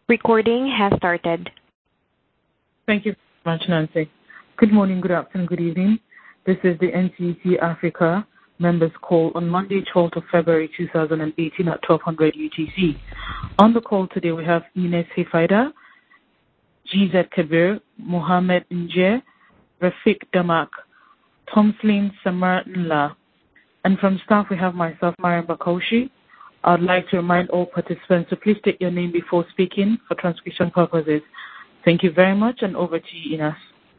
Recording has started. Thank you very much, Nancy. Good morning, good afternoon, good evening. This is the NCC Africa members call on Monday, 12th of February 2018 at 1200 UTC. On the call today, we have Ines Hefaida, GZ Kabir, Mohamed Nje, Rafik Damak, Tomslin Samar Nla. And from staff, we have myself, Mariam Bakoshi. I'd like to remind all participants to please state your name before speaking for transcription purposes. Thank you very much, and over to you, Ines.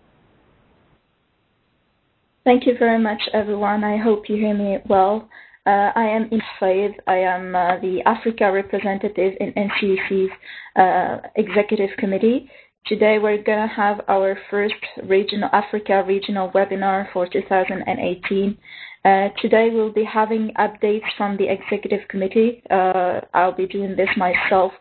Thank you very much, everyone. I hope you hear me well. I am Ines Faid. I am the Africa representative in NCC's Executive Committee. Today we're going to have our first Africa regional webinar for 2018. Today we'll be having updates from the Executive Committee. I'll be doing this myself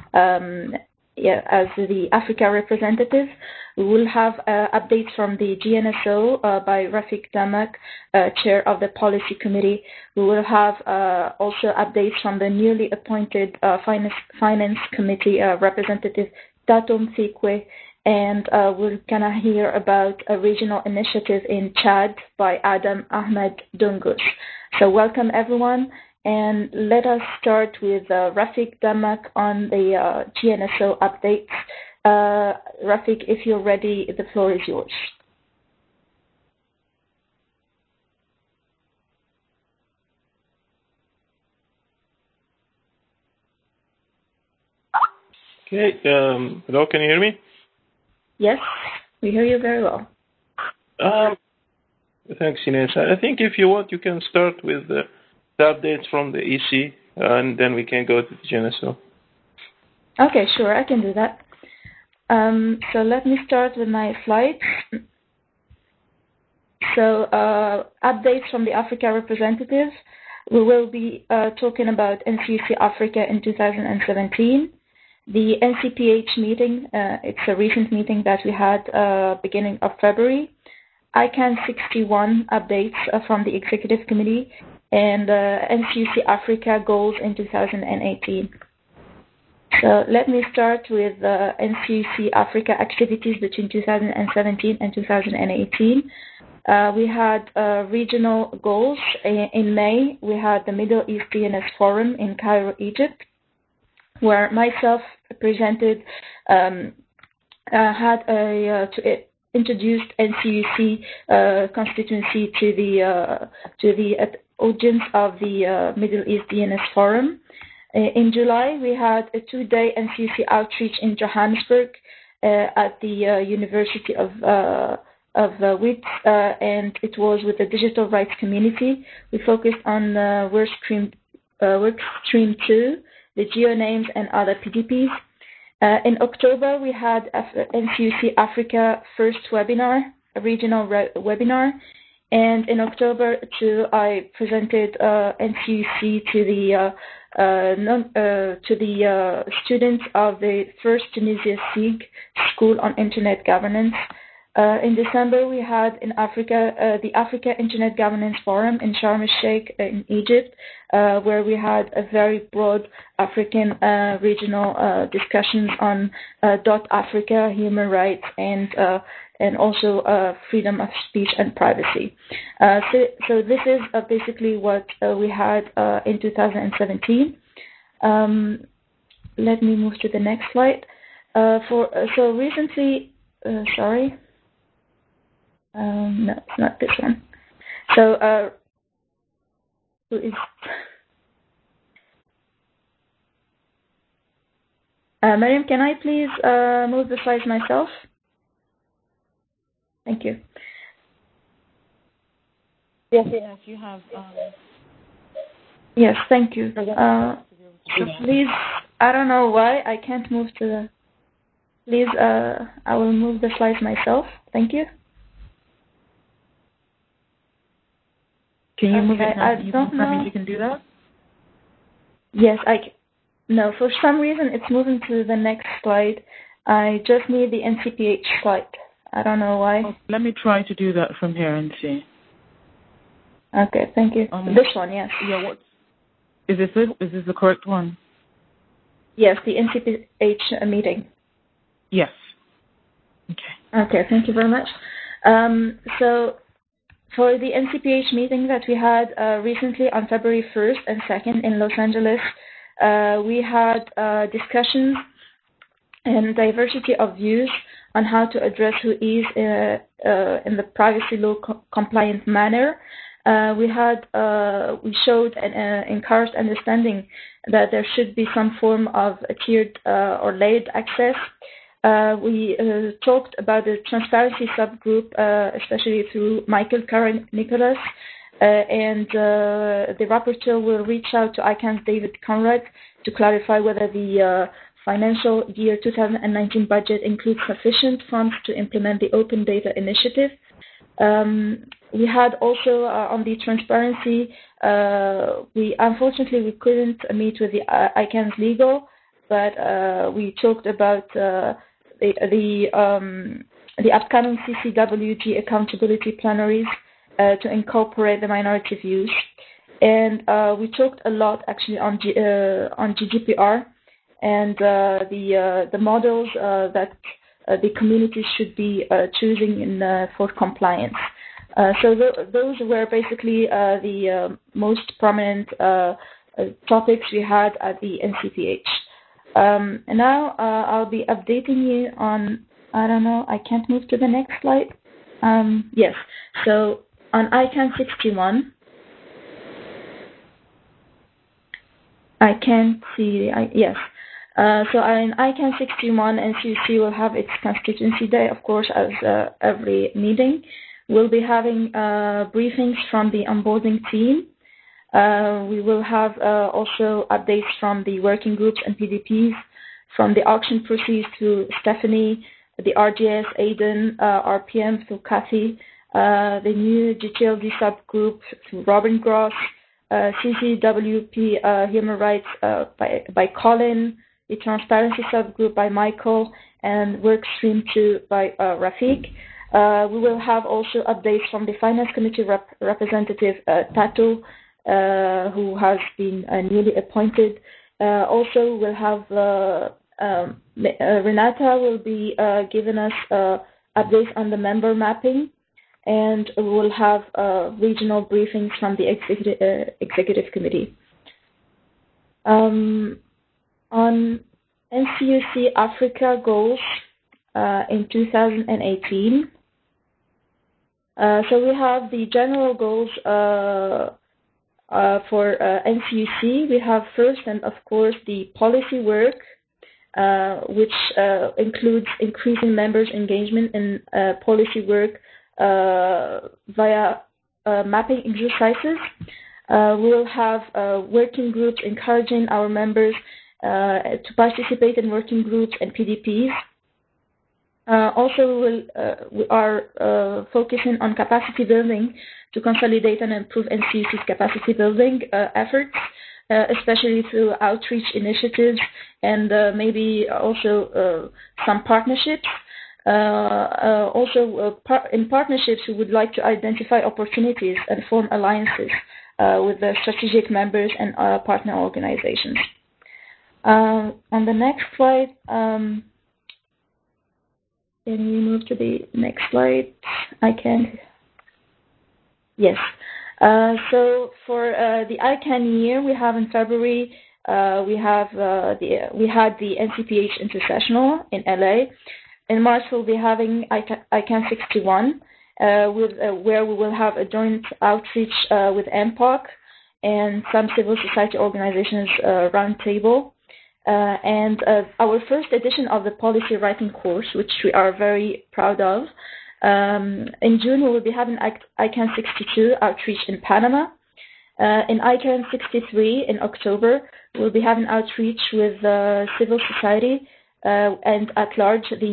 as the Africa representative. We will have updates from the GNSO by Rafik Damak, Chair of the Policy Committee. We will have also updates from the newly appointed Finance Committee Representative Tatum Fikwe, and we're going to hear about a regional initiative in Chad by Adam Ahmed Dungus. So welcome, everyone, and let us start with Rafik Damak on the GNSO updates. Rafik, if you're ready, the floor is yours. Okay, hello, can you hear me? Yes, we hear you very well. Thanks, Ines. I think if you want, you can start with the updates from the EC, and then we can go to the GNSO. Okay, sure, I can do that. So let me start with my slides. So updates from the Africa representative. We will be talking about NCC Africa in 2017. The NCPH meeting, it's a recent meeting that we had beginning of February. ICANN 61 updates from the Executive Committee, and NCC Africa goals in 2018. So let me start with NCC Africa activities between 2017 and 2018. We had regional goals. In May, we had the Middle East DNS Forum in Cairo, Egypt, where myself presented, introduced NCUC constituency to the audience of the Middle East DNS Forum. In July, we had a 2-day NCUC outreach in Johannesburg at the University of Wits, and it was with the digital rights community. We focused on workstream 2, the geonames and other PDPs. In October, we had NCUC Africa first webinar, a regional webinar, and in October too, I presented NCUC to the students of the first Tunisia SIG School on Internet Governance. In December, we had in Africa the Africa Internet Governance Forum in Sharm el-Sheikh in Egypt, where we had a very broad African regional discussions on .Africa, human rights, and also freedom of speech and privacy. So this is basically what we had in 2017. Let me move to the next slide. So recently, sorry. No, it's not this one. So, who is... Mariam, can I please move the slides myself? Thank you. Yes, you have... Yes, thank you. So please, I don't know why I can't move to the... Please, I will move the slides myself. Thank you. Can you move it now? I don't know. You can do that? Yes, no, for some reason it's moving to the next slide. I just need the NCPH slide. I don't know why. Oh, let me try to do that from here and see. Okay, thank you. This one, yes. Yeah, what? Is this it? Is this the correct one? Yes, the NCPH meeting. Yes. Okay. Okay, thank you very much. So for the NCPH meeting that we had recently on February 1st and 2nd in Los Angeles, we had discussions and diversity of views on how to address who is in the privacy law compliant manner. We showed and encouraged understanding that there should be some form of a tiered or layered access. We talked about the transparency subgroup, especially through Michael Nicholas, and the rapporteur will reach out to ICANN's David Conrad to clarify whether the financial year 2019 budget includes sufficient funds to implement the Open Data Initiative. We had also on the transparency, unfortunately we couldn't meet with the ICANN's legal, but we talked about the upcoming CCWG accountability plenaries to incorporate the minority views, and we talked a lot actually on GDPR and the models that the communities should be choosing for compliance. So those were basically the most prominent topics we had at the NCPH. And now I'll be updating you on, I don't know, I can't move to the next slide. Yes, so on ICANN 61, I can't see, yes. So in ICANN 61, NCUC will have its constituency day, of course, as every meeting. We'll be having briefings from the onboarding team. We will have also updates from the working groups and PDPs, from the auction proceeds to Stephanie, the RGS, Aidan, RPM through Kathy, the new GTLD subgroup through Robin Gross, CCWP Human Rights by Colin, the Transparency subgroup by Michael, and Workstream 2 by Rafiq. We will have also updates from the Finance Committee representative, Tato, who has been newly appointed. Also, we'll have Renata will be giving us updates on the member mapping, and we will have regional briefings from the executive committee. On NCUC Africa goals in 2018. So we have the general goals for NCUC. We have first and of course the policy work, which includes increasing members' engagement in policy work via mapping exercises. We will have working groups encouraging our members to participate in working groups and PDPs. Also, we are focusing on capacity building to consolidate and improve NCUC's capacity building efforts, especially through outreach initiatives and maybe also some partnerships. In partnerships, we would like to identify opportunities and form alliances with the strategic members and partner organizations. On the next slide, can we move to the next slide? I can. Yes. So for the ICANN year, we have in February, we had the NCPH Intersessional in LA. In March, we'll be having ICANN 61, where we will have a joint outreach with MPOC and some civil society organizations roundtable. And our first edition of the policy writing course, which we are very proud of. In June, we will be having ICANN 62 outreach in Panama. In ICANN 63 in October, we'll be having outreach with civil society and at large the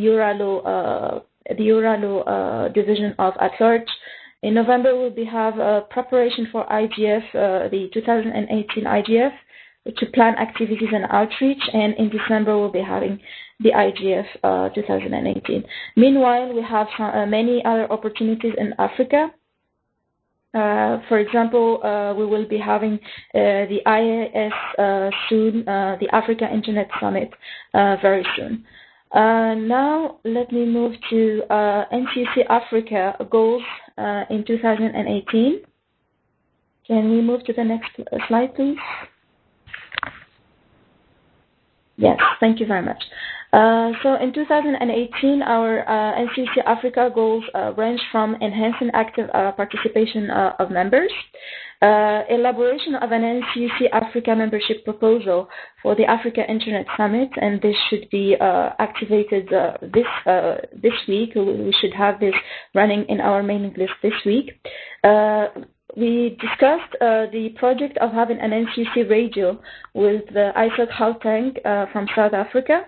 EuroLaw division of at large. In November, we'll have preparation for IGF, the 2018 IGF, to plan activities and outreach, and in December we'll be having the IGF 2018. Meanwhile, we have many other opportunities in Africa. For example, we will be having the IAS soon, the Africa Internet Summit very soon. Now, let me move to NCC Africa goals in 2018. Can we move to the next slide, please? Yes, thank you very much. So in 2018, our NCC Africa goals range from enhancing active participation of members, elaboration of an NCC Africa membership proposal for the Africa Internet Summit, and this should be activated this week. We should have this running in our mailing list this week. We discussed the project of having an NCC radio with ISOC Gauteng from South Africa.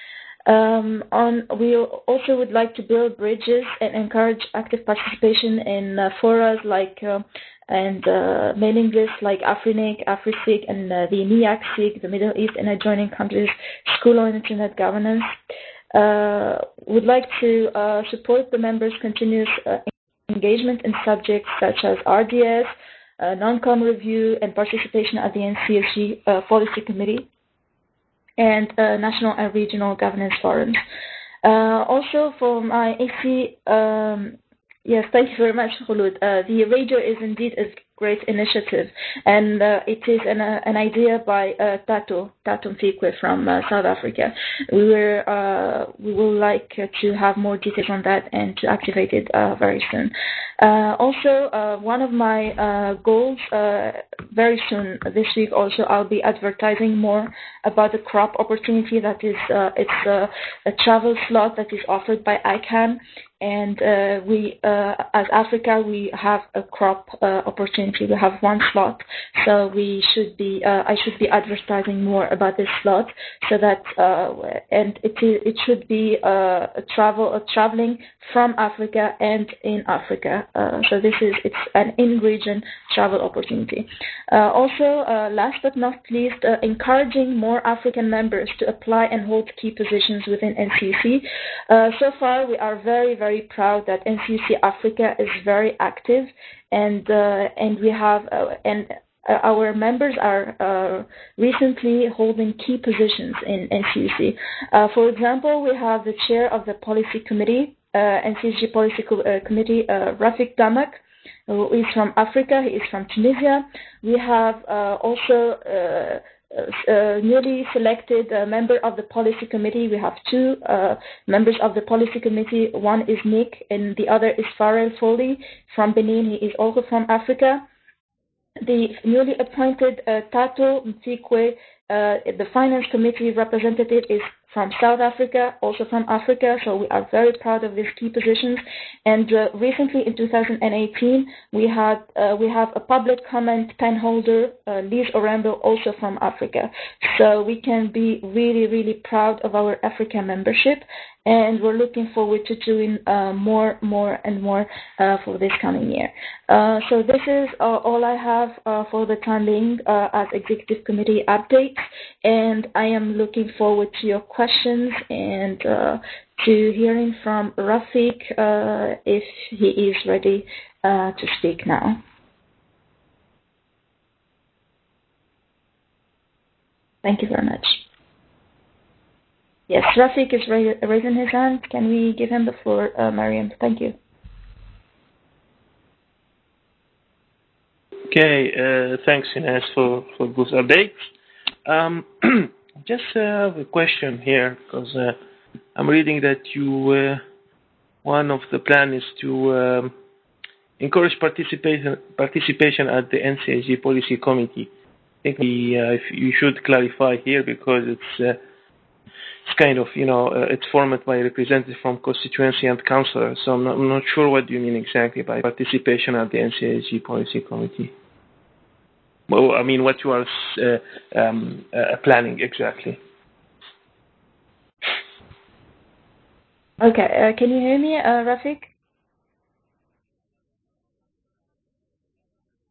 We also would like to build bridges and encourage active participation in forums like and mailing lists like AFRINIC, AFRISIG, and the NIAC-SIG, the Middle East and adjoining countries School on Internet Governance. Would like to support the members' continuous engagement in subjects such as RDS, non-com review, and participation at the NCSG Policy Committee and national and regional governance forums. Also for my AC, yes, thank you very much, Khulud. The radio is indeed a great initiative, and it is an idea by Tato Mfikwe from South Africa. We will like to have more details on that and to activate it very soon. Also, one of my goals very soon this week. Also, I'll be advertising more about the crop opportunity that is it's a travel slot that is offered by ICANN. And we, as Africa, we have a crop opportunity. We have one slot, so we should be. I should be advertising more about this slot, so that and it should be traveling from Africa and in Africa. So it's an in-region travel opportunity. Also, last but not least, encouraging more African members to apply and hold key positions within NCC. So far, we are very proud that NCC Africa is very active, and we have our members are recently holding key positions in NCC. For example, we have the chair of the policy committee, NCC policy committee, Rafik Damak, who is from Africa. He is from Tunisia. We have also newly selected member of the policy committee. We have two members of the policy committee. One is Nick, and the other is Farrell Foley from Benin. He is also from Africa. The newly appointed Tato Mfikwe, the finance committee representative, is from South Africa, also from Africa, so we are very proud of these key positions. And recently, in 2018, we have a public comment pen holder, Liz Orembo, also from Africa. So we can be really proud of our Africa membership, and we're looking forward to doing more and more for this coming year. So this is all I have for the time being as Executive Committee updates, and I am looking forward to your questions and to hearing from Rafik if he is ready to speak now. Thank you very much. Yes, Rafik is raising his hand. Can we give him the floor, Mariam? Thank you. Okay, thanks, Ines, for those updates. Just have a question here, because I'm reading that you one of the plan is to encourage participation at the NCSG Policy Committee. I think you should clarify here, because it's kind of, it's formed by representatives from constituency and councillors. So I'm not sure what you mean exactly by participation at the NCSG Policy Committee. Well, I mean, what you are planning exactly. Okay, can you hear me, Rafik?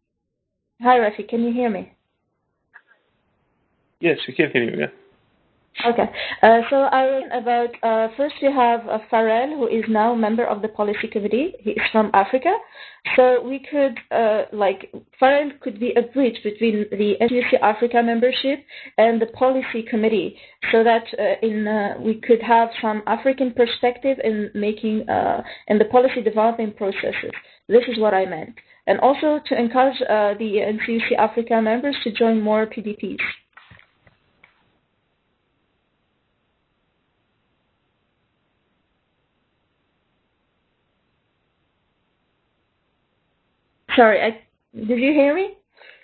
Hi, Rafik, can you hear me? Yes, we can hear you, yeah. Okay. So I was about, first we have Farrell, who is now a member of the policy committee. He is from Africa. So we could, Farrell could be a bridge between the NCUC Africa membership and the policy committee, so that we could have some African perspective in making, in the policy development processes. This is what I meant. And also to encourage the NCUC Africa members to join more PDPs. Sorry, did you hear me?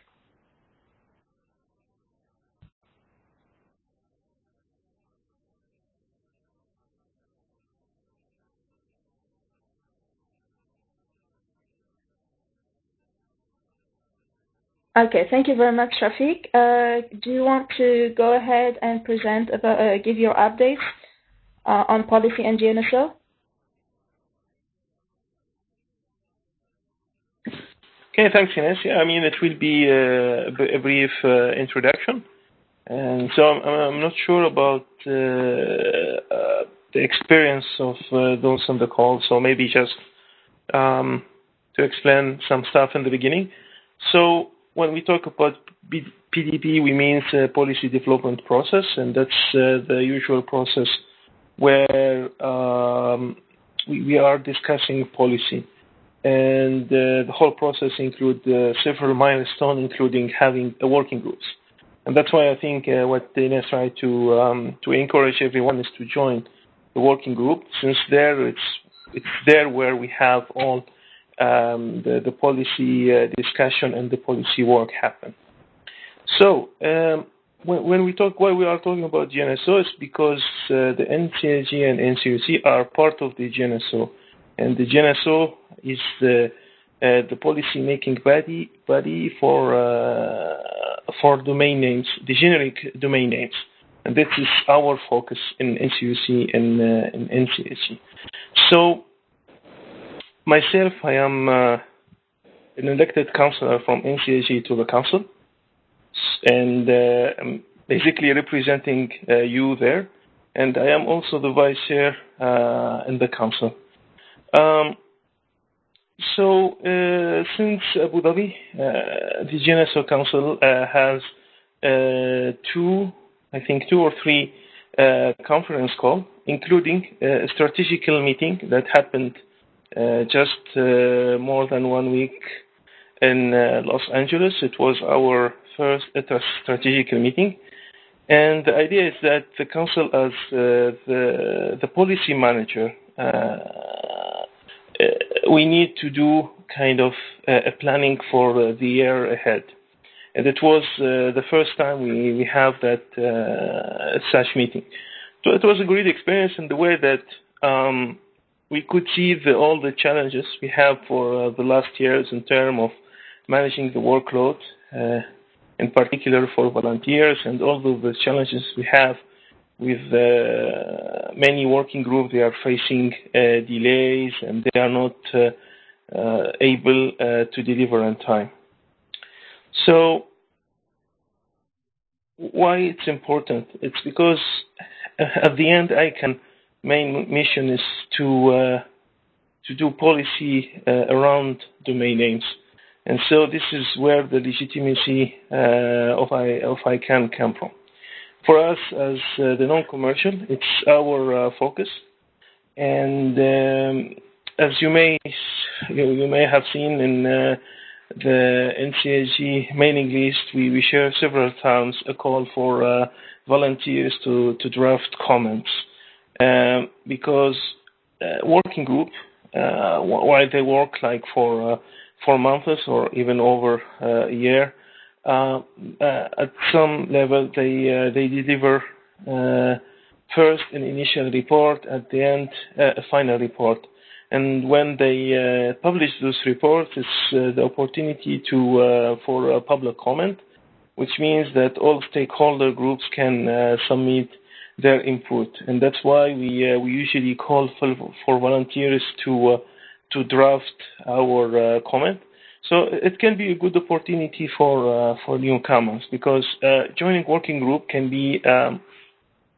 Okay, thank you very much, Shafiq. Do you want to go ahead and present about, give your updates on policy and GNSO? Okay, thanks, Ines. I mean, it will be a brief introduction. And so I'm not sure about the experience of those on the call, so maybe just to explain some stuff in the beginning. So when we talk about PDP, we mean policy development process, and that's the usual process where we are discussing policy. And the whole process includes several milestones, including having a working groups. And that's why I think what Ines tried to encourage everyone is to join the working group, since it's there where we have all the policy discussion and the policy work happen. So when we talk, why we are talking about GNSO is because the NCAG and NCUC are part of the GNSO, and the GNSO is the policy making body for domain names, the generic domain names, and this is our focus in NCUC and in NCAG. So myself, I am an elected councillor from NCAG to the council, and I'm basically representing you there, and I am also the vice chair in the council. So since Abu Dhabi, the GNSO Council has two or three conference calls, including a strategical meeting that happened just more than 1 week in Los Angeles. It was our first strategical meeting. And the idea is that the council, as the policy manager, we need to do kind of a planning for the year ahead. And it was the first time we have that such meeting. So it was a great experience in the way that we could see all the challenges we have for the last years in terms of managing the workload, in particular for volunteers, and all of the challenges we have with many working groups. They are facing delays, and they are not able to deliver on time. So why it's important? It's because at the end, ICANN main mission is to do policy around domain names. And so this is where the legitimacy of ICANN come from. For us, as the non-commercial, it's our focus. And as you may have seen in the NCAG mailing list, we share several times a call for volunteers to draft comments, because working group, while they work like for 4 months or even over a year, at some level they deliver first an initial report, at the end a final report. And when they publish those reports, it's the opportunity for a public comment, which means that all stakeholder groups can submit their input. And that's why we usually call for volunteers to draft our comment. So it can be a good opportunity for newcomers, because joining working group can be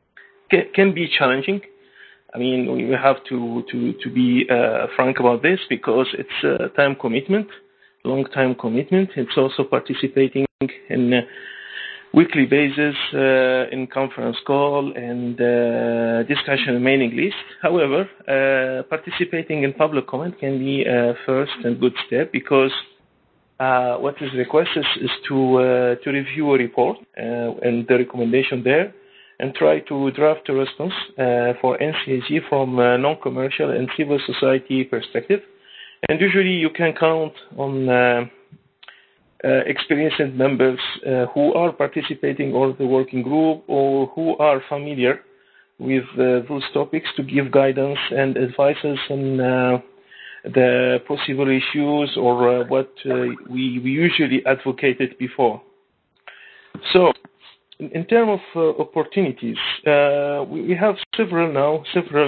can be challenging. I mean, we have to be frank about this because it's a time commitment, long time commitment. It's also participating in weekly basis in conference call and discussion in mailing list. However, participating in public comment can be a first and good step because what is requested is to review a report and the recommendation there and try to draft a response for NCAG from a non-commercial and civil society perspective. And usually you can count on experienced members who are participating or the working group or who are familiar with those topics to give guidance and advices on the possible issues or what we usually advocated before. So, in terms of opportunities, we have several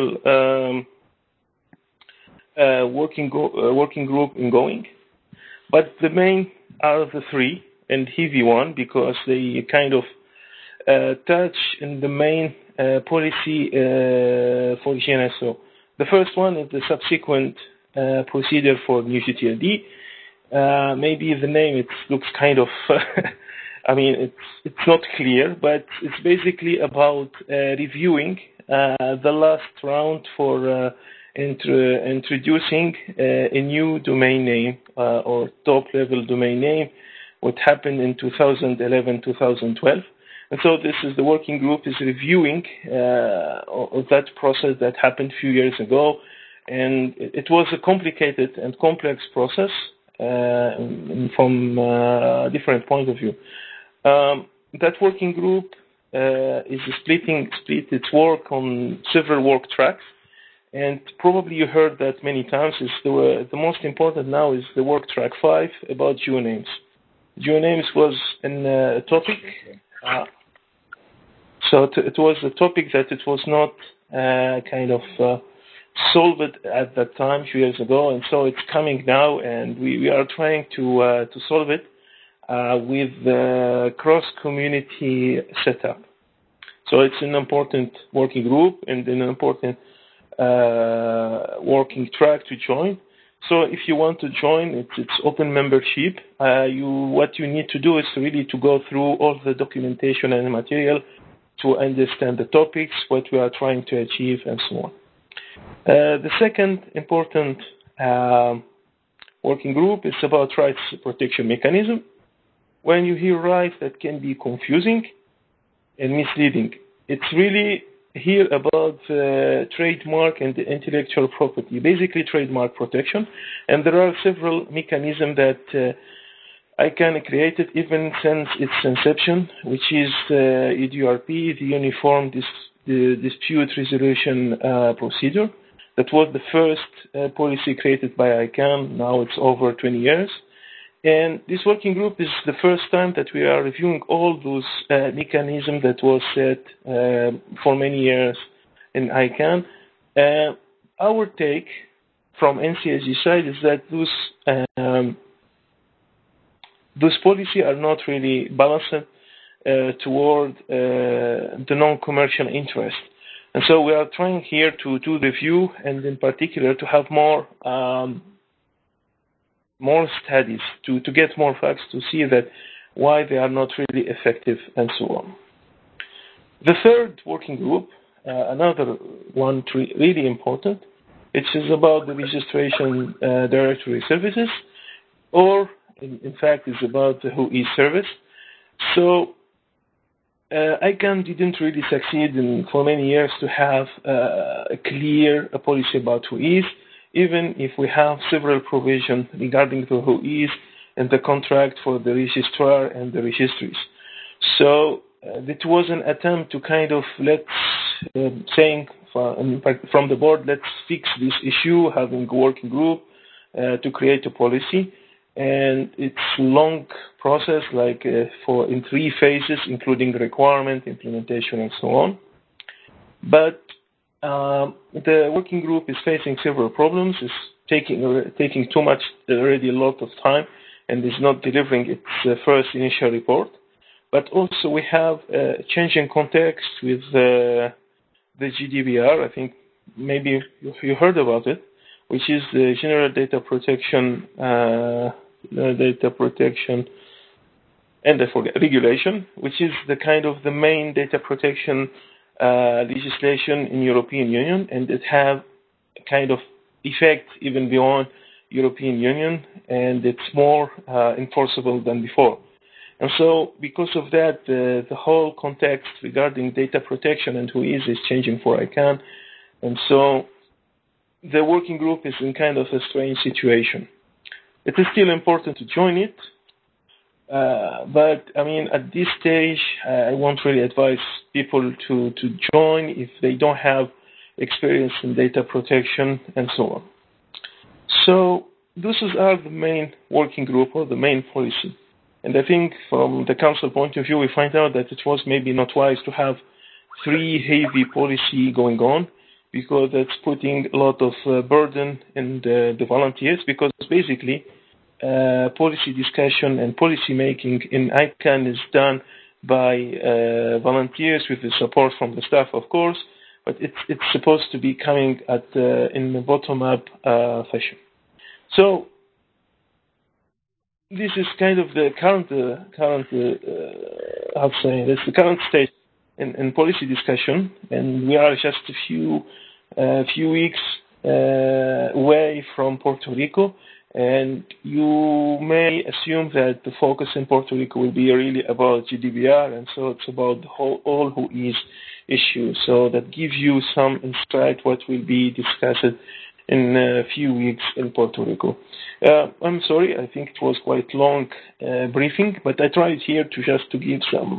working group ongoing, but the main are the three and heavy one because they kind of touch in the main policy for GNSO. The first one is the subsequent procedure for new GTLD. Maybe the name it looks kind of I mean it's not clear, but it's basically about reviewing the last round for introducing a new domain name or top-level domain name, what happened in 2011-2012. And so this is the working group is reviewing of that process that happened a few years ago. And it was a complicated and complex process from a different point of view. That working group is split its work on several work tracks. And probably you heard that many times. The most important now is the work track 5 about geonames. Geonames was a topic. So it was a topic that it was not solved at that time, a few years ago, and so it's coming now, and we are trying to solve it with the cross-community setup. So it's an important working group and an important working track to join. So if you want to join, it's open membership. What you need to do is really to go through all the documentation and material to understand the topics, what we are trying to achieve, and so on. The second important working group is about rights protection mechanism. When you hear rights, that can be confusing and misleading. It's really here about trademark and intellectual property, basically trademark protection. And there are several mechanisms that ICANN created even since its inception, which is UDRP, the Uniform Dispute Resolution Procedure. That was the first policy created by ICANN. Now it's over 20 years. And this working group is the first time that we are reviewing all those mechanisms that was set for many years in ICANN. Our take from NCSG side is that those policies are not really balanced toward the non-commercial interest. And so we are trying here to do the review and in particular to have more studies, to get more facts, to see that why they are not really effective and so on. The third working group, another one really important, it is about the registration directory services, or in fact is about the WHOIS service. So ICANN didn't really succeed for many years to have a clear policy about WHOIS, even if we have several provisions regarding the WHOIS and the contract for the registrar and the registries. So it was an attempt to kind of saying from the board, let's fix this issue, having a working group to create a policy. And it's a long process, in 3 phases, including requirement, implementation, and so on. But the working group is facing several problems. It's taking too much, already a lot of time, and is not delivering its first initial report. But also we have a changing context with the GDPR. I think maybe you heard about it, which is the General Data Protection and I forget regulation, which is the kind of the main data protection legislation in European Union, and it have a kind of effect even beyond European Union, and it's more enforceable than before. And so because of that, the whole context regarding data protection and who is changing for ICANN. And so the working group is in kind of a strange situation. It is still important to join it, but I mean, at this stage, I won't really advise people to join if they don't have experience in data protection and so on. So these are the main working group or the main policy. And I think from the council point of view, we find out that it was maybe not wise to have three heavy policy going on, because that's putting a lot of burden in the volunteers, because basically policy discussion and policy making in ICANN is done by volunteers with the support from the staff, of course, but it's supposed to be coming in the bottom-up fashion. So this is kind of the current stage in policy discussion, and we are just a few weeks away from Puerto Rico, and you may assume that the focus in Puerto Rico will be really about GDPR, and so it's about the all who is issue. So that gives you some insight what will be discussed in a few weeks in Puerto Rico. I'm sorry, I think it was quite long briefing, but I tried here to give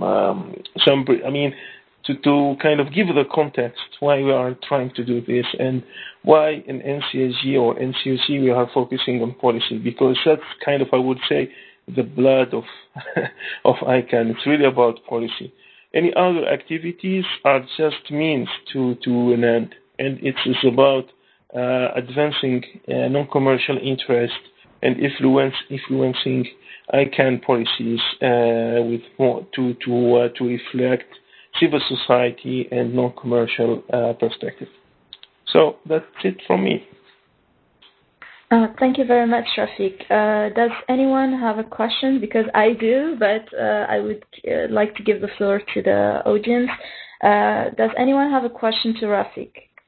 to kind of give the context why we are trying to do this and why in NCSG or NCOC we are focusing on policy, because that's kind of, I would say, the blood of of ICANN. It's really about policy. Any other activities are just means to an end, and it is about advancing non-commercial interest and influencing ICANN policies with more to reflect civil society and non-commercial perspective. So that's it from me. Thank you very much, Rafiq. Does anyone have a question? Because I do, but I would like to give the floor to the audience. Does anyone have a question to Rafiq?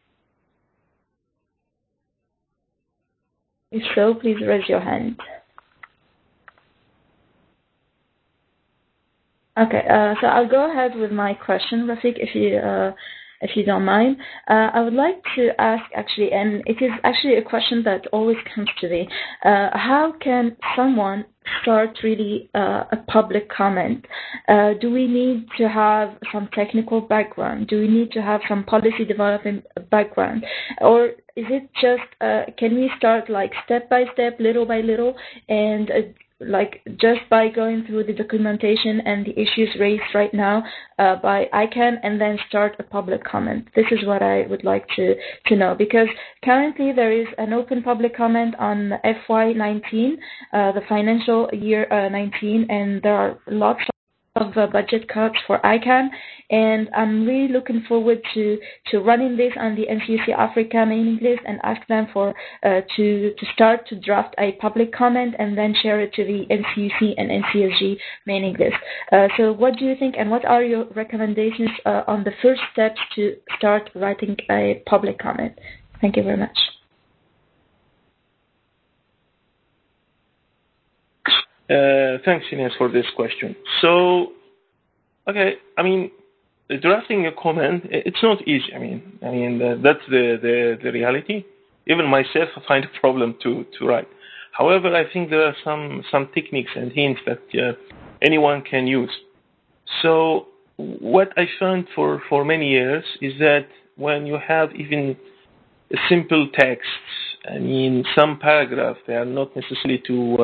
If so, please raise your hand. Okay, so I'll go ahead with my question, Rafiq, if you don't mind. I would like to ask, actually, and it is actually a question that always comes to me. How can someone start really a public comment? Do we need to have some technical background? Do we need to have some policy development background? Or is it just, can we start like step by step, little by little, and like just by going through the documentation and the issues raised right now by ICANN, and then start a public comment? This is what I would like to know, because currently there is an open public comment on FY19, the financial year 19, and there are lots of budget cuts for ICANN, and I'm really looking forward to running this on the NCUC Africa mailing list and ask them for to start to draft a public comment and then share it to the NCUC and NCSG mailing list. So what do you think, and what are your recommendations on the first steps to start writing a public comment? Thank you very much. Thanks, Ines, for this question. So, okay, I mean, drafting a comment, it's not easy. I mean, that's the reality. Even myself, I find a problem to write. However, I think there are some techniques and hints that anyone can use. So, what I found for many years is that when you have even a simple text, I mean, some paragraphs, they are not necessarily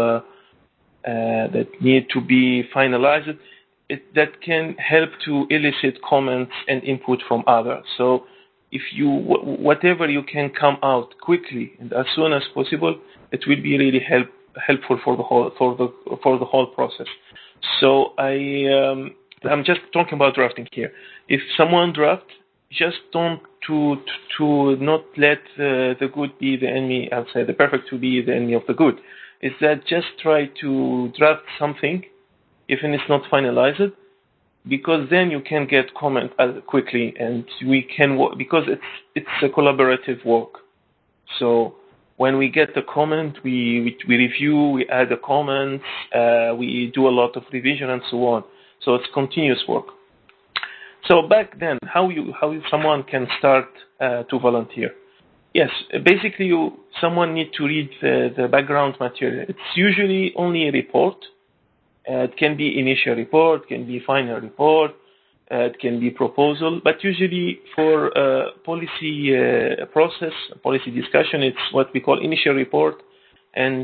that need to be finalized, that can help to elicit comments and input from others. So if you, whatever you can come out quickly and as soon as possible, it will be really helpful for the whole process. So I'm just talking about drafting here. If someone drafts just don't to not let the good be the enemy. I'll say the perfect to be the enemy of the good. Is that just try to draft something, even it's not finalized, because then you can get comment quickly, and we can because it's a collaborative work. So when we get the comment, we review, we add the comments, we do a lot of revision and so on. So it's continuous work. So back then, how someone can start to volunteer? Yes, basically someone need to read the background material. It's usually only a report. It can be initial report, can be final report, it can be proposal, but usually for policy process, policy discussion, it's what we call initial report and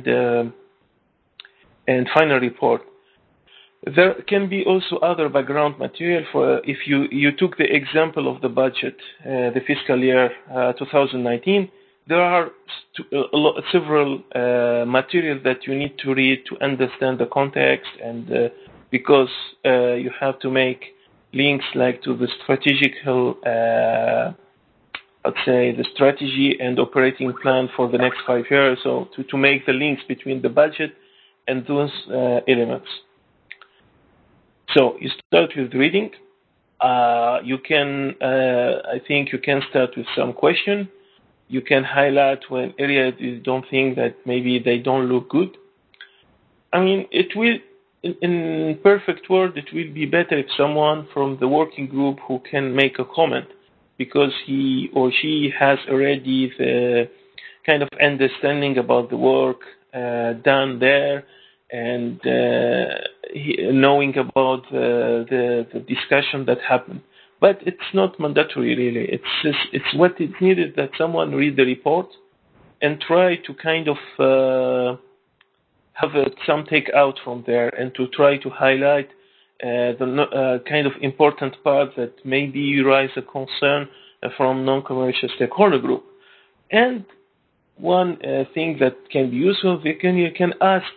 final report. There can be also other background material for if you took the example of the budget, the fiscal year 2019. There are several materials that you need to read to understand the context, and because you have to make links like to the strategical, let's say the strategy and operating plan for the next 5 years. So to make the links between the budget and those elements. So you start with reading. You can, I think you can start with some question. You can highlight when areas you don't think that maybe they don't look good. I mean, it will, in perfect world, it will be better if someone from the working group who can make a comment, because he or she has already the kind of understanding about the work done there, and knowing about the discussion that happened. But it's not mandatory, really. It's what is needed that someone read the report and try to kind of have some take out from there, and to try to highlight the kind of important part that maybe raise a concern from non-commercial stakeholder group. And one thing that can be useful, you can ask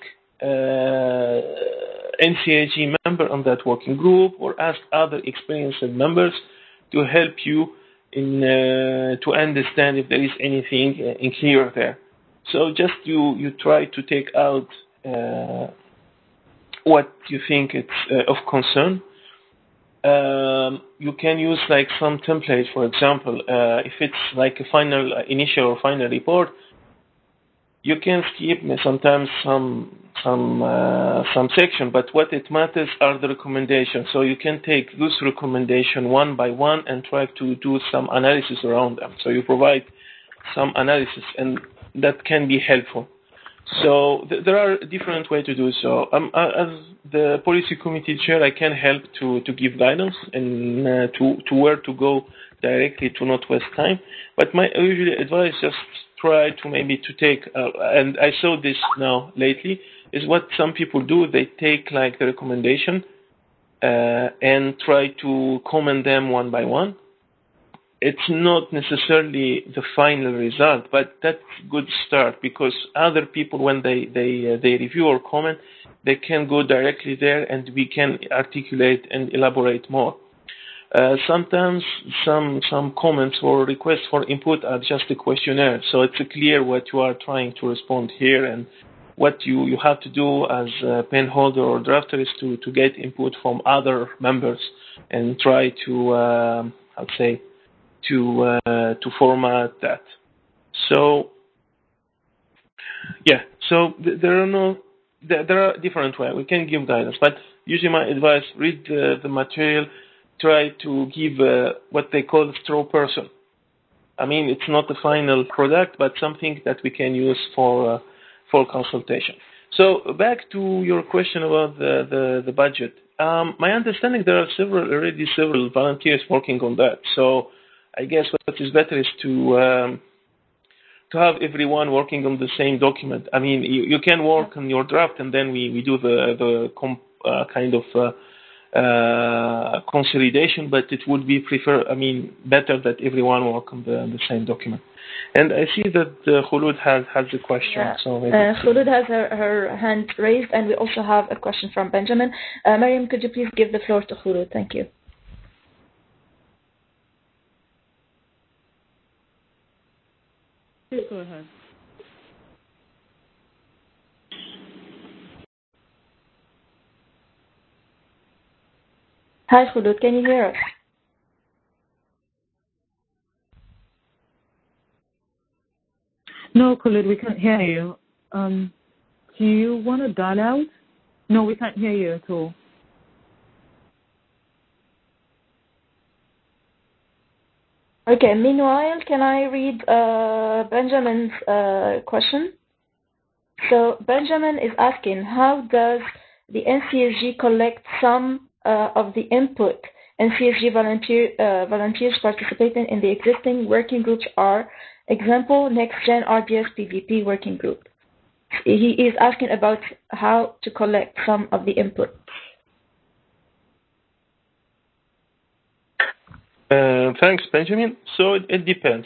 NCAG member on that working group, or ask other experienced members to help you in to understand if there is anything unclear there. So just you try to take out what you think it's of concern. You can use like some template, for example, if it's like a initial or final report. You can skip sometimes some section, but what it matters are the recommendations. So you can take those recommendations one by one and try to do some analysis around them. So you provide some analysis, and that can be helpful. So there are different ways to do so. As the policy committee chair, I can help to give guidance and to where to go directly to not waste time. But my usual advice is just try to maybe to take, and I saw this now lately, is what some people do. They take like the recommendation and try to comment them one by one. It's not necessarily the final result, but that's a good start, because other people, when they review or comment, they can go directly there and we can articulate and elaborate more. Sometimes some comments or requests for input are just a questionnaire, so it's clear what you are trying to respond here, and what you have to do as a pen holder or drafter is to get input from other members and try to to format that. So yeah, so there are different ways we can give guidance, but usually my advice: read the material, try to give what they call a straw person. I mean, it's not the final product, but something that we can use for consultation. So back to your question about the budget. My understanding, there are several volunteers working on that. So I guess what is better is to have everyone working on the same document. I mean, you can work on your draft, and then we do the kind of consolidation, but it would be better that everyone work on the same document. And I see that Khulud has a question. Yeah. So Khulud has her hand raised, and we also have a question from Benjamin. Mariam, could you please give the floor to Khulud? Thank you. Please go ahead. Hi, Khulud, can you hear us? No, Khulud, we can't hear you. Do you want to dial out? No, we can't hear you at all. Okay, meanwhile, can I read Benjamin's question? So Benjamin is asking, how does the NCSG collect some of the input NCSG volunteers participating in the existing working groups are? Example, NextGen RDS PVP working group. He is asking about how to collect some of the input. Thanks, Benjamin. So it depends.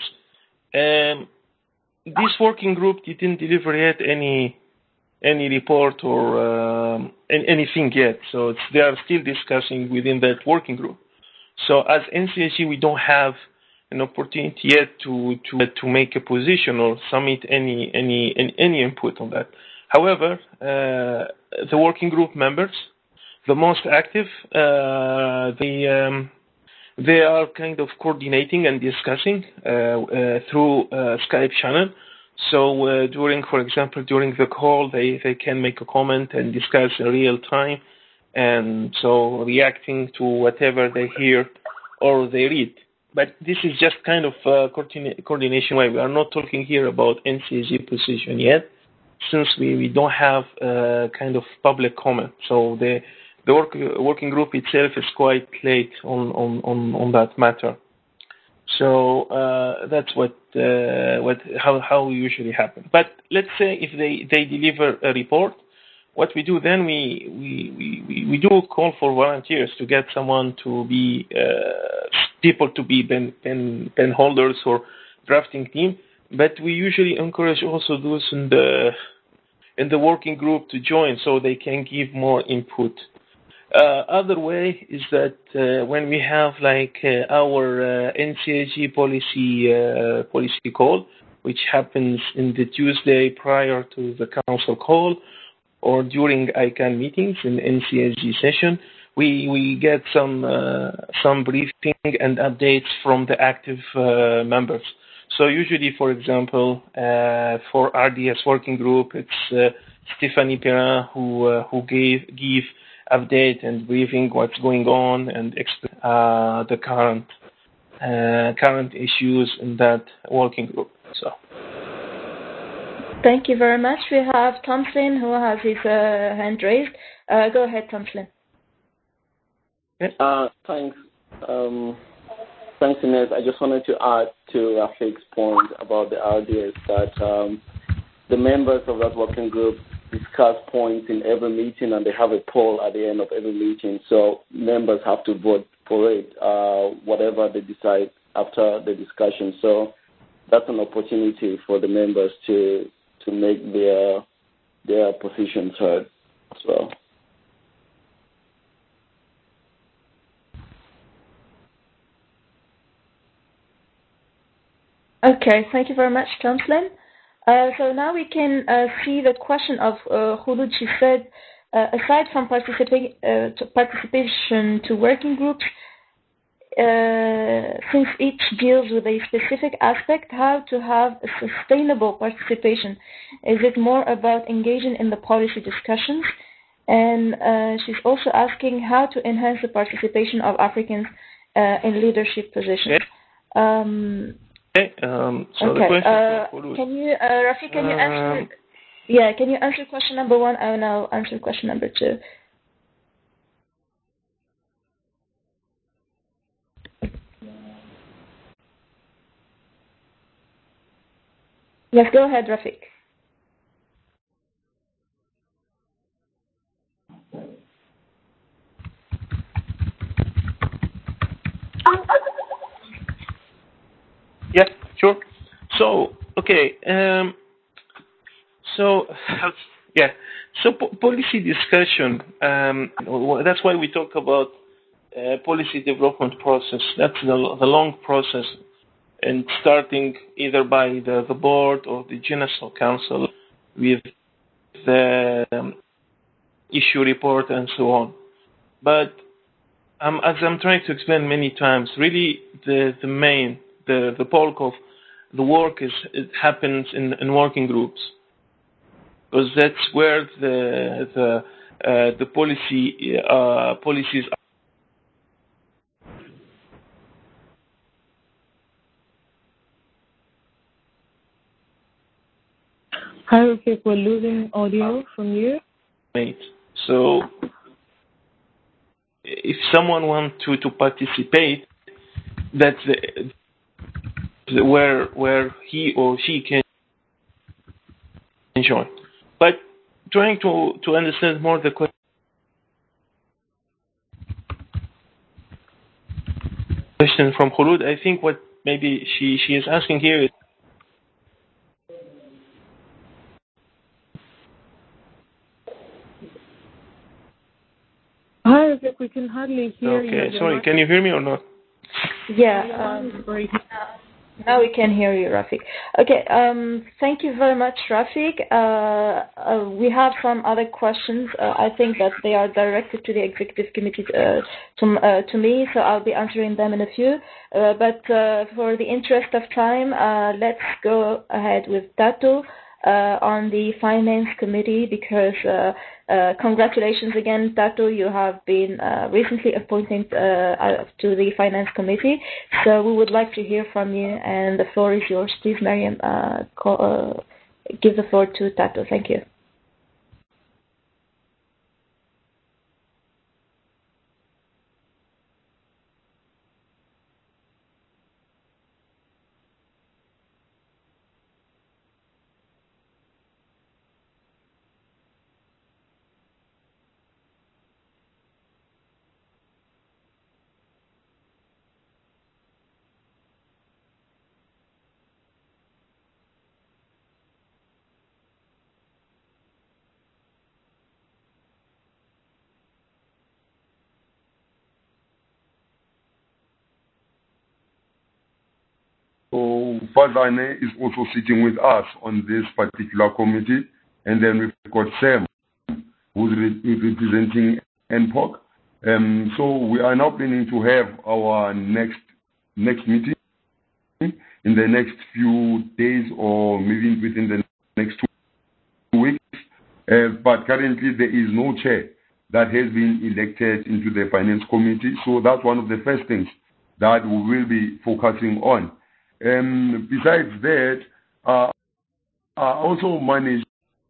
This working group didn't deliver yet any report or anything yet. So they are still discussing within that working group. So as NCSG, we don't have an opportunity yet to make a position or submit any input on that. However, the working group members, the most active, they are kind of coordinating and discussing through Skype channel. So for example, during the call, they can make a comment and discuss in real time, and so reacting to whatever they hear or they read. But this is just kind of coordination way. We are not talking here about NCSG position yet, since we don't have kind of public comment. So the working group itself is quite late on that matter. So that's how we usually happen. But let's say if they deliver a report, what we do then, we do call for volunteers to get someone to be people to be pen holders or drafting team. But we usually encourage also those in the working group to join so they can give more input. Other way is that when we have like our NCSG policy call, which happens in the Tuesday prior to the council call, or during ICANN meetings in NCSG session, we get some briefing and updates from the active members. So usually, for example, for RDS working group, it's Stephanie Perrin who give update and briefing what's going on and explain the current issues in that working group. So. Thank you very much. We have Thompson who has his hand raised. Go ahead, Thompson. Thanks. Thanks, Ines. I just wanted to add to Rafiq's point about the RDS that the members of that working group discuss points in every meeting, and they have a poll at the end of every meeting. So members have to vote for it, whatever they decide after the discussion. So that's an opportunity for the members to make their positions heard as well. Okay, thank you very much, Thompson. So now we can see the question of Khulud. She said, aside from participation to working groups, since each deals with a specific aspect, how to have a sustainable participation? Is it more about engaging in the policy discussions? And she's also asking how to enhance the participation of Africans in leadership positions. Okay. The question can you, Rafiq, can you answer? Yeah, can you answer question number 1, and I'll answer question number 2. Yes, go ahead, Rafiq. Yeah, sure. So, okay. Policy discussion. That's why we talk about policy development process. That's the long process. and starting either by the board or the General Council with the issue report and so on. But as I'm trying to explain many times, really the bulk of the work it happens in working groups, because that's where the policies are. Hi, Rafik, we're losing audio from you. So if someone wants to participate, that's where he or she can join. But trying to understand more the question from Khulud, I think what maybe she is asking here is, hi, Rafik, we can hardly hear you. Okay, sorry, can you hear me or not? Yeah, now we can hear you, Rafik. Okay, thank you very much, Rafik. We have some other questions. I think that they are directed to the executive committee, to me, so I'll be answering them in a few. But for the interest of time, let's go ahead with Tato on the finance committee, because congratulations again, Tato, you have been recently appointed to the finance committee. So we would like to hear from you, and the floor is yours. Please, Mariam, give the floor to Tato. Thank you. So Fadane is also sitting with us on this particular committee, and then we've got Sam, who's representing NPOC. So we are now planning to have our next meeting in the next few days, or maybe within the next 2 weeks. But currently there is no chair that has been elected into the finance committee. So that's one of the first things that we will be focusing on. Besides that, I also managed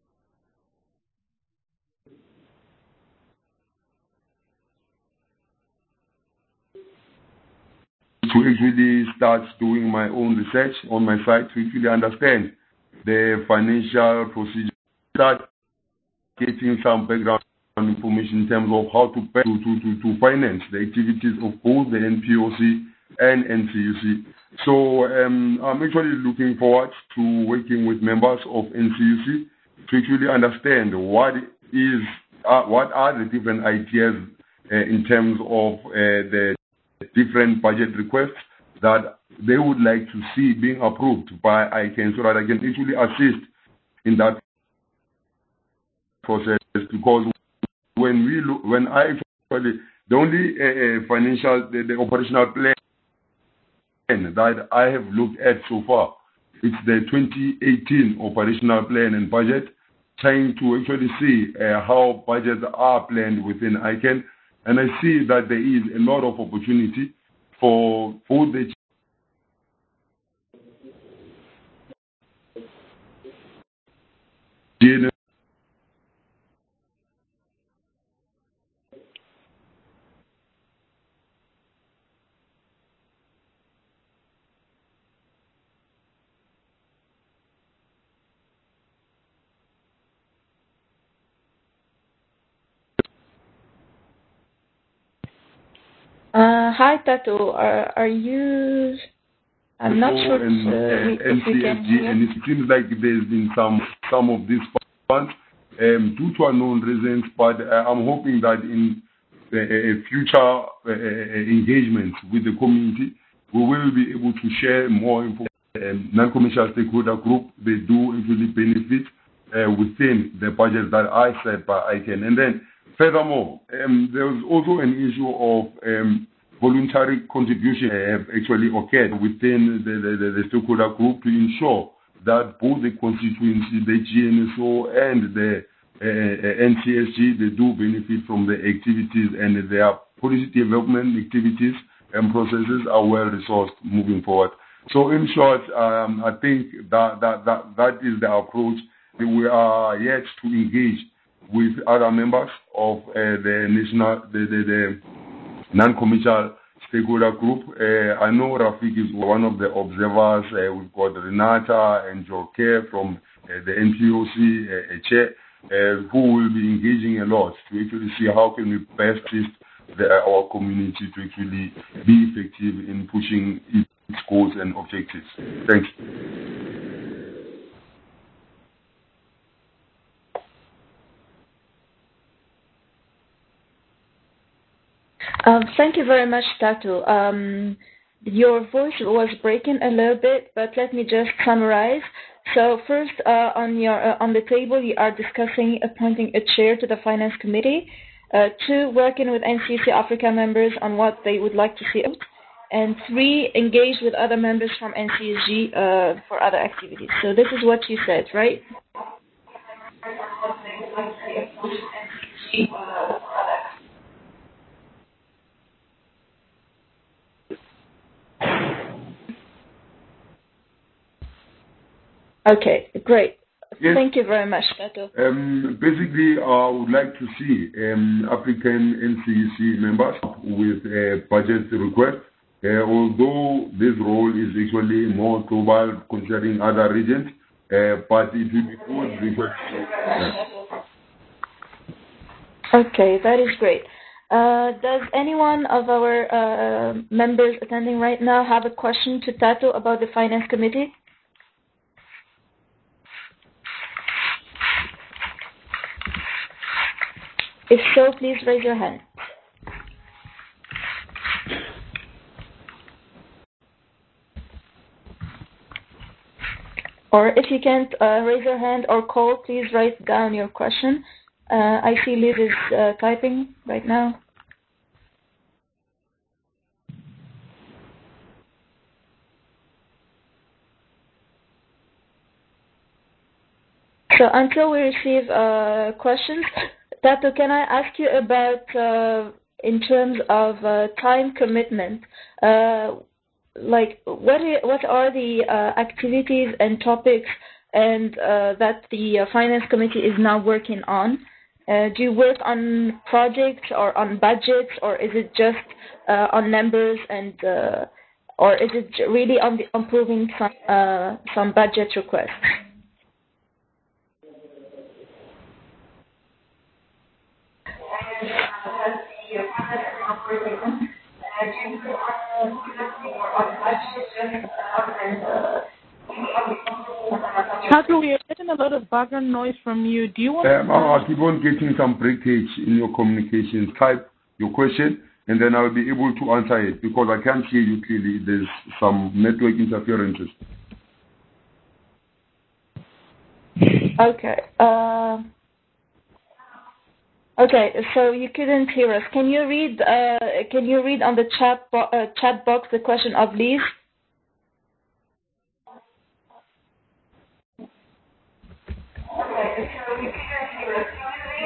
to actually start doing my own research on my site to actually understand the financial procedure, start getting some background information in terms of how to finance the activities of both the NPOC and NCUC. So I'm actually looking forward to working with members of NCUC to actually understand what are the different ideas in terms of the different budget requests that they would like to see being approved by ICANN, so that I can actually assist in that process. Because when I actually, the only the operational plan that I have looked at so far, it's the 2018 operational plan and budget, trying to actually see how budgets are planned within ICANN. And I see that there is a lot of opportunity for both the Hi, Tato. Are you? I'm not sure if we can hear. And it seems like there's been some of these funds due to unknown reasons, but I'm hoping that in future engagements with the community, we will be able to share more information. Non-commercial stakeholder group, they do actually benefit within the budget that I set by ICANN. And then furthermore, there was also an issue of voluntary contribution have actually occurred within the stakeholder group to ensure that both the constituency, the GNSO, and the NCSG, they do benefit from the activities, and their policy development activities and processes are well resourced moving forward. So in short, I think that is the approach. We are yet to engage with other members of the non-commercial stakeholder group. I know Rafik is one of the observers. We've got Renata and Jorke from the NPOC chair, who will be engaging a lot to actually see how can we best assist our community to actually be effective in pushing its goals and objectives. Thanks. Thank you very much, Tatu. Your voice was breaking a little bit, but let me just summarize. So first, on the table, you are discussing appointing a chair to the Finance Committee. 2, working with NCC Africa members on what they would like to see. And 3, engage with other members from NCSG for other activities. So this is what you said, right? Okay, great. Yes. Thank you very much, Tato. Basically, I would like to see African NCC members with a budget request. Although this role is actually more global concerning other regions, but it will be good request. Okay, that is great. Does anyone of our members attending right now have a question to Tato about the Finance Committee? If so, please raise your hand. Or if you can't raise your hand or call, please write down your question. I see Liz is typing right now. So until we receive questions, Tato, can I ask you about, in terms of time commitment, like what are the activities and topics and that the Finance Committee is now working on? Do you work on projects or on budgets, or is it just on numbers, and or is it really on improving some budget requests? Tato, we are getting a lot of background noise from you. Do you want I keep on getting some breakage in your communications. Type your question, and then I'll be able to answer it, because I can't hear you clearly. There's some network interferences. Okay. Okay, so you couldn't hear us. Can you read? Can you read on the chat box the question of Liz? Okay, so you couldn't hear us.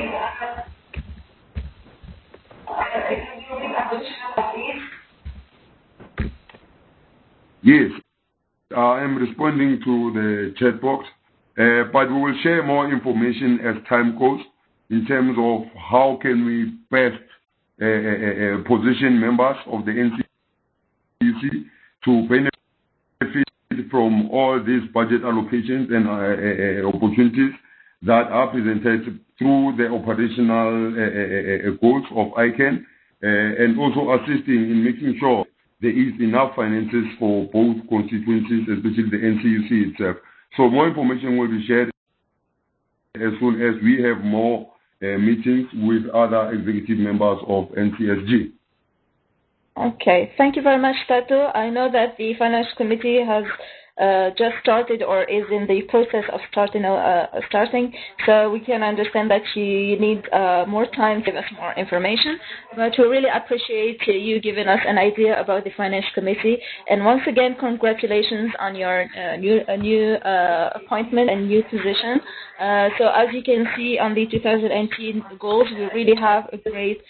Can you read on the chat of Liz? Yes, I am responding to the chat box, but we will share more information as time goes, in terms of how can we best position members of the NCC to benefit from all these budget allocations and opportunities that are presented through the operational goals of ICANN, and also assisting in making sure there is enough finances for both constituencies, especially the NCUC itself. So more information will be shared as soon as we have more meetings with other executive members of NCSG. Okay, thank you very much, Tato. I know that the Finance Committee has just started or is in the process of starting, so we can understand that you need more time to give us more information, but we really appreciate you giving us an idea about the Finance Committee. And once again, congratulations on your new appointment and new position. So as you can see on the 2018 goals, we really have a great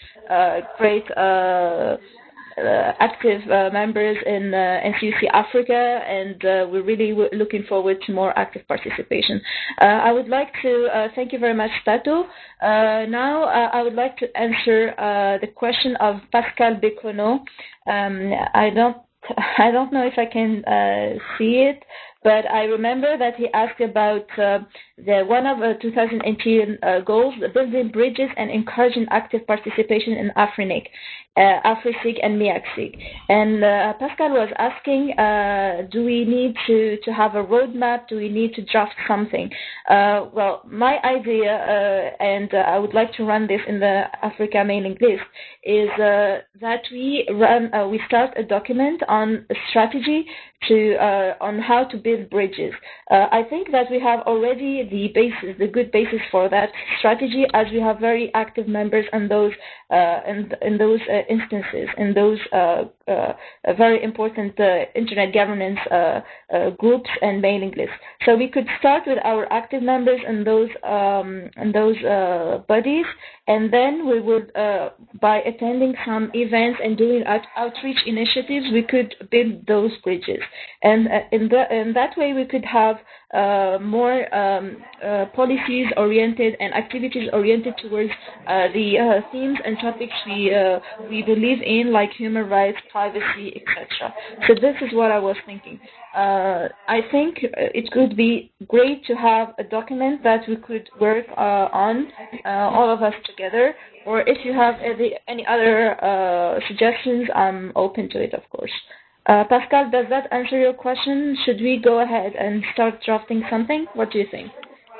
active members in NCUC Africa, and we're really looking forward to more active participation. I would like to thank you very much, Tato. Now I would like to answer the question of Pascal Bekono. I don't know if I can see it, but I remember that he asked about one of 2018 goals, building bridges and encouraging active participation in AFRINIC, AFRISIG and MIACSIG. And Pascal was asking, do we need to have a roadmap? Do we need to draft something? Well, my idea, and I would like to run this in the Africa mailing list, is that we start a document on a strategy on how to build bridges. I think that we have already the good basis for that strategy, as we have very active members in those instances, in those very important internet governance groups and mailing lists. So we could start with our active members in those bodies, and then we would, by attending some events and doing outreach initiatives, we could build those bridges. And in that way, we could have more policies oriented and activities oriented towards the themes and topics we believe in, like human rights, privacy, etc. So this is what I was thinking. I think it could be great to have a document that we could work on, all of us together. Or if you have any other suggestions, I'm open to it, of course. Pascal, does that answer your question? Should we go ahead and start drafting something? What do you think?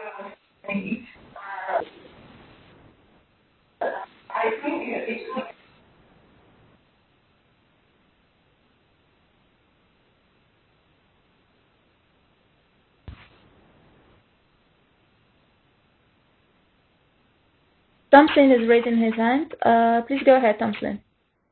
Thompson is raising his hand. Please go ahead, Thompson.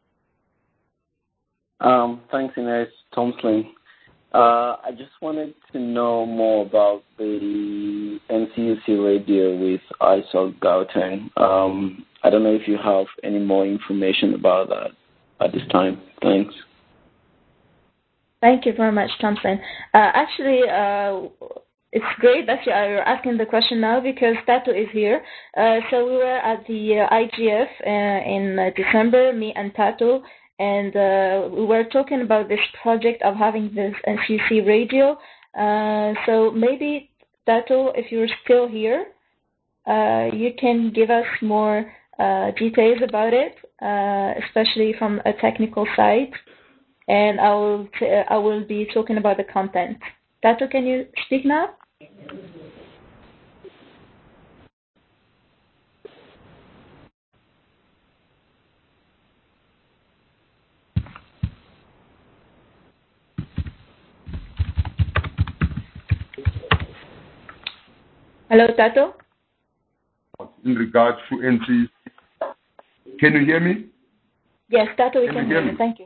Thanks, Ines. Thompson. I just wanted to know more about the NCUC radio with ISOC Gauteng. I don't know if you have any more information about that at this time. Thanks. Thank you very much, Thompson. Actually, it's great that you're asking the question now, because Tato is here. So we were at the IGF in December, me and Tato, and we were talking about this project of having this NCUC radio. So maybe, Tato, if you're still here, you can give us more details about it, especially from a technical side. And I will be talking about the content. Tato, can you speak now? Hello, Tato? In regards to NC, can you hear me? Yes, Tato, we can hear you. Thank you.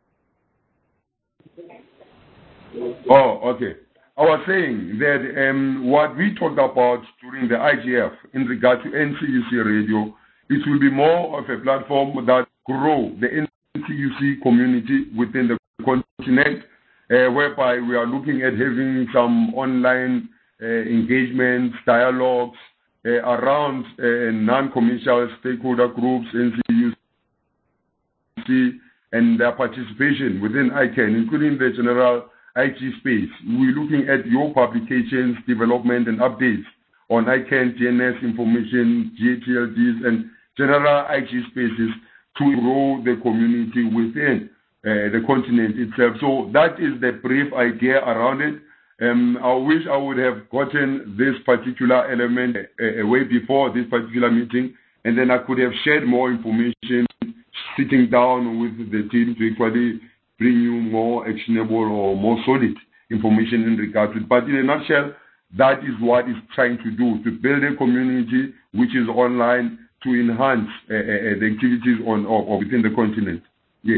Oh, okay. I was saying that what we talked about during the IGF in regard to NCUC radio, it will be more of a platform that grow the NCUC community within the continent, whereby we are looking at having some online engagements, dialogues around non-commercial stakeholder groups, NCUC, and their participation within ICANN, including the general IT space. We're looking at your publications, development, and updates on ICANN, GNS information, GTLDs, and general IT spaces to grow the community within the continent itself. So that is the brief idea around it. I wish I would have gotten this particular element way before this particular meeting, and then I could have shared more information sitting down with the team to actually bring you more actionable or more solid information in regard to it. But in a nutshell, that is what it's trying to do, to build a community which is online to enhance the activities or within the continent. Yes.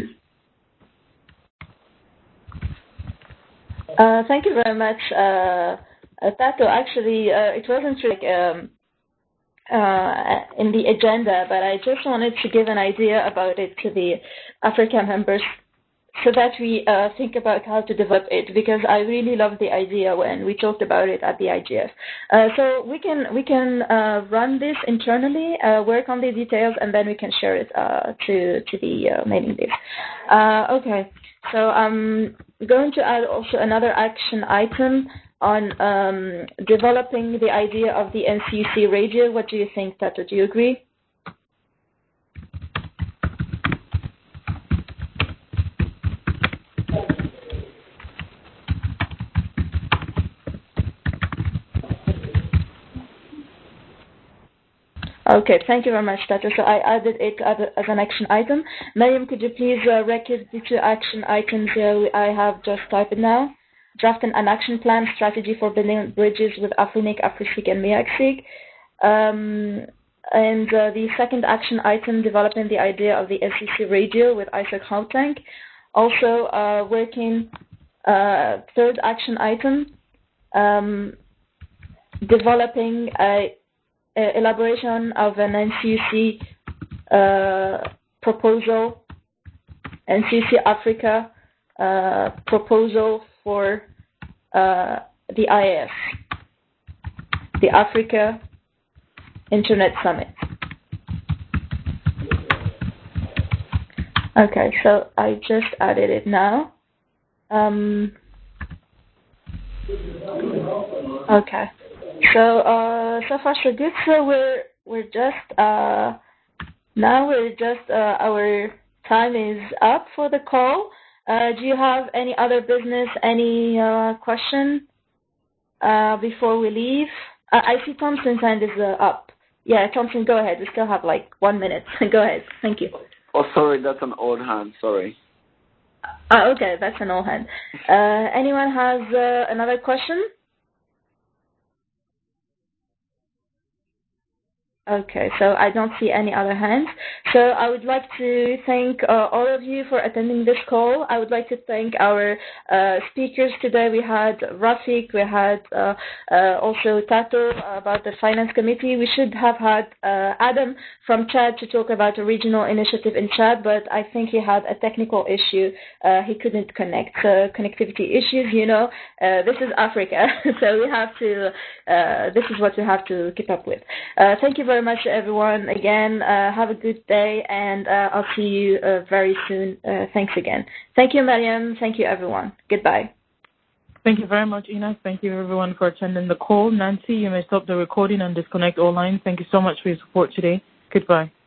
Thank you very much, Tato. Actually, it wasn't in the agenda, but I just wanted to give an idea about it to the African members so that we think about how to develop it, because I really love the idea when we talked about it at the IGF. So we can run this internally, work on the details, and then we can share it to the mailing list. Okay, so I'm going to add also another action item on developing the idea of the NCC radio. What do you think, Tato? Do you agree? Okay, thank you very much, Tato. So I added it as an action item. Mariam, could you please record the 2 action items I have just typed now? Drafting an action plan strategy for building bridges with Afrinic, AfriSIG, and MEAC-SIG. And the second action item, developing the idea of the NCC radio with ISOC Gauteng. Also working, third action item, developing a elaboration of an NCC proposal, NCC Africa proposal for the IAF, the Africa Internet Summit. Okay, so I just added it now. Okay. So far so good. So we're just our time is up for the call. Do you have any other business, any question before we leave? I see Thompson's hand is up. Yeah, Thompson, go ahead. We still have like 1 minute. Go ahead. Thank you. Oh, sorry, that's an old hand. Sorry. Okay, that's an old hand. Anyone has another question? Okay, so I don't see any other hands. So I would like to thank all of you for attending this call. I would like to thank our speakers today. We had Rafiq, we had also Tato about the Finance Committee. We should have had Adam from Chad to talk about a regional initiative in Chad, but I think he had a technical issue. He couldn't connect. So connectivity issues, you know, this is Africa, so we have to, this is what we have to keep up with. Thank you very much, everyone. Again, have a good day, and I'll see you very soon. Thanks again. Thank you, Mariam. Thank you, everyone. Goodbye. Thank you very much, Ina. Thank you, everyone, for attending the call. Nancy, you may stop the recording and disconnect all lines. Thank you so much for your support today. Goodbye.